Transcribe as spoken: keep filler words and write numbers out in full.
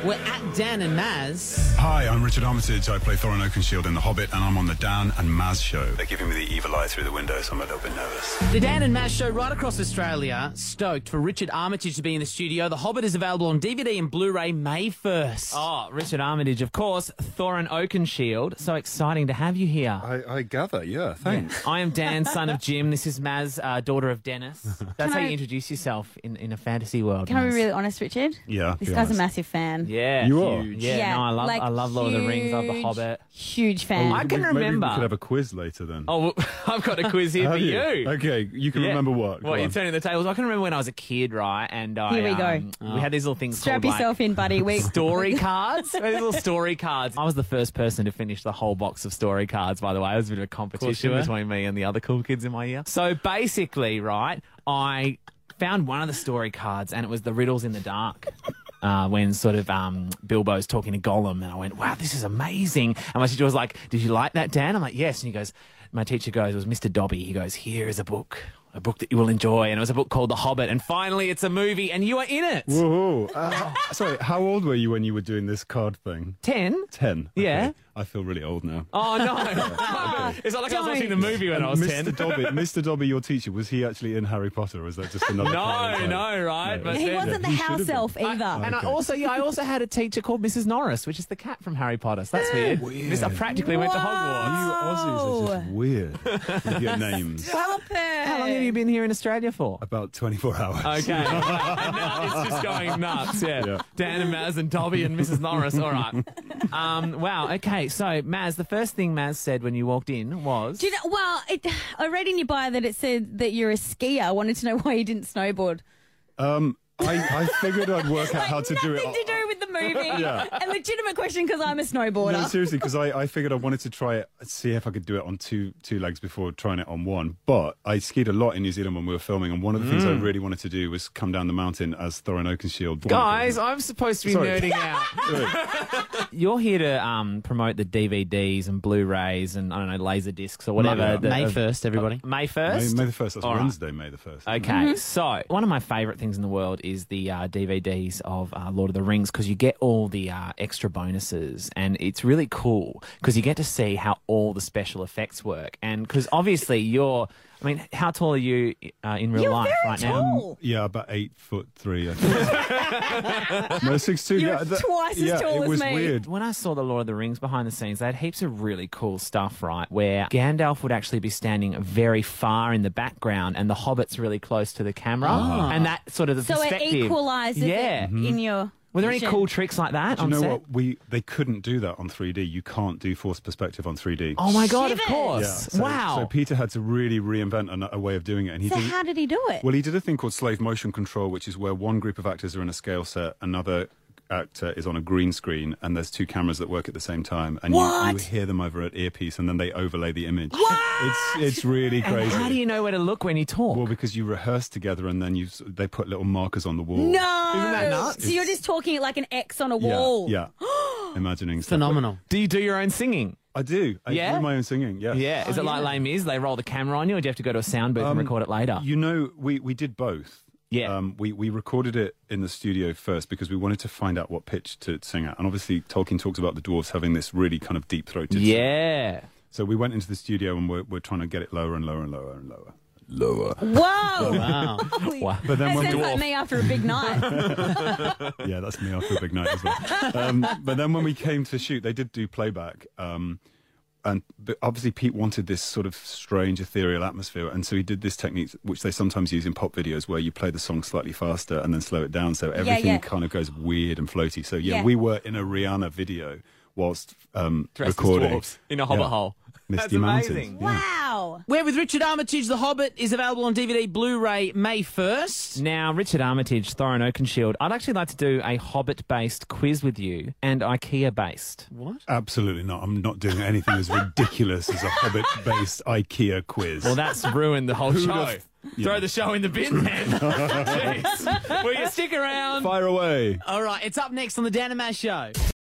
We're at Dan and Maz. Hi, I'm Richard Armitage. I play Thorin Oakenshield in The Hobbit, and I'm on the Dan and Maz show. They're giving me the evil eye through the window, so I'm a little bit nervous. The Dan and Maz show right across Australia. Stoked for Richard Armitage to be in the studio. The Hobbit is available on D V D and Blu-ray May first. Oh, Richard Armitage, of course, Thorin Oakenshield. So exciting to have you here. I, I gather, yeah, thanks. Yeah. I am Dan, son of Jim. This is Maz, uh, daughter of Dennis. That's Can how I- you introduce yourself in, in a fantasy world. Can I be Maz. really honest, Richard? Yeah, This be guy's a honest. massive fan. Yeah, You are? huge. Yeah, no, I love, like, I love Lord of the Rings. I love The huge, Hobbit. Huge fan. I can Maybe remember. we could have a quiz later then. Oh, well, I've got a quiz here Have for you. Okay, you can Yeah. remember what? Go What, you're on. turning the tables? I can remember when I was a kid, right? And I, Here we go. um, we had these little things Strap called, yourself like, in, buddy. We story cards. We had these little story cards. I was the first person to finish the whole box of story cards, by the way. It was a bit of a competition were. between me and the other cool kids in my year. So basically, right, I found one of the story cards and it was the riddles in the dark. Uh, when sort of um, Bilbo's talking to Gollum, and I went, wow, this is amazing. And my teacher was like, did you like that, Dan? I'm like, yes. And he goes, my teacher goes, it was Mister Dobby. He goes, here is a book, a book that you will enjoy. And it was a book called The Hobbit. And finally, it's a movie, and you are in it. Woohoo. Uh, sorry, how old were you when you were doing this card thing? Ten? Ten. Yeah. Okay. I feel really old now. Oh, no. It's not like I was watching the movie when I was Mister ten. Dobby, Mister Dobby, your teacher, was he actually in Harry Potter, or was that just another part of No, it? no, right? No. But he then- wasn't the he should have house been. elf either. And I Okay. also, yeah, I also had a teacher called Missus Norris, which is the cat from Harry Potter. So that's weird. Weird. Miss- I practically went to Hogwarts. You Aussies are just Wow. weird with your names. Stop it. How long have you been here in Australia for? About twenty-four hours. Okay. And now it's just going nuts. Yeah. Yeah. Dan and Maz and Dobby and Missus Norris. All right. Um, wow. Okay. So, Maz, the first thing Maz said when you walked in was. Do you know, well, it, I read in your bio that it said that you're a skier. I wanted to know why you didn't snowboard. Um, I, I figured I'd work out how to do it. Nothing to do with the movie. Yeah. A legitimate question because I'm a snowboarder. No, seriously, because I, I figured I wanted to try it, see if I could do it on two two legs before trying it on one. But I skied a lot in New Zealand when we were filming, and one of the things I really wanted to do was come down the mountain as Thorin Oakenshield. Guys, I'm supposed to be Sorry. nerding out. You're here to um, promote the D V Ds and Blu-rays and, I don't know, laser discs or whatever. Yeah. the- May uh, first, everybody. May May, first? May the first. That's All right. Wednesday, May the first. Okay, so one of my favourite things in the world is the uh, D V Ds of uh, Lord of the Rings because you get all the uh, extra bonuses and it's really cool because you get to see how all the special effects work. And because obviously you're, I mean, how tall are you uh, in real You're life very right now? tall. Yeah, about eight foot three. I think. No, six two. You're yeah, that- twice as yeah, tall it as was me. weird. When I saw the Lord of the Rings behind the scenes, they had heaps of really cool stuff, right? Where Gandalf would actually be standing very far in the background and the Hobbit's really close to the camera. And that sort of the So it perspective. equalises Yeah. it in your. Were there any vision. cool tricks like that Do you on know set? what? We they couldn't do that on three D. You can't do forced perspective on three D. Oh my god, of Shivers. course. Yeah, so, wow. So Peter had to really reinvent a, a way of doing it, and he So did. how did he do it? Well, he did a thing called slave motion control, which is where one group of actors are in a scale set, another actor is on a green screen, and there's two cameras that work at the same time, and you, What? you hear them over an earpiece, and then they overlay the image. It's it's really And crazy. how do you know where to look when you talk? Well, because you rehearse together, and then you s- they put little markers on the wall. No. Isn't that nuts? So you're just talking like an X on a Yeah, wall. yeah. Imagining stuff. Phenomenal. do you do your own singing? I do. I Yeah? do my own singing. Yeah. Yeah. Is it like Les Mis? They roll the camera on you, or do you have to go to a sound booth and Um, record it later? You know, we, we did both. Yeah. Um, we, we recorded it in the studio first because we wanted to find out what pitch to sing at. And obviously, Tolkien talks about the dwarves having this really kind of deep-throated sing. yeah. So we went into the studio and we're, we're trying to get it lower and lower and lower and lower. Lower. Whoa. Wow. Wow. But then That when sounds we, like me after a big night. yeah, that's me after a big night as well. Um, but then when we came to shoot, they did do playback. Um, and but obviously Pete wanted this sort of strange ethereal atmosphere, and so he did this technique which they sometimes use in pop videos where you play the song slightly faster and then slow it down so everything yeah. kind of goes weird and floaty. So yeah, Yeah. we were in a Rihanna video whilst um, Dressed as recording dwarves in a hobbit Yeah. hole. Misty That's Mountains. amazing. Yeah. Wow. We're with Richard Armitage. The Hobbit is available on D V D, Blu-ray May first. Now, Richard Armitage, Thorin Oakenshield, I'd actually like to do a Hobbit-based quiz with you and IKEA-based. What? Absolutely not. I'm not doing anything as ridiculous as a Hobbit-based IKEA quiz. Well, that's ruined the whole show. have- yeah. Throw the show in the bin, then. Jeez. Will you stick around? Fire away. All right, it's up next on the Dan and Maz Show.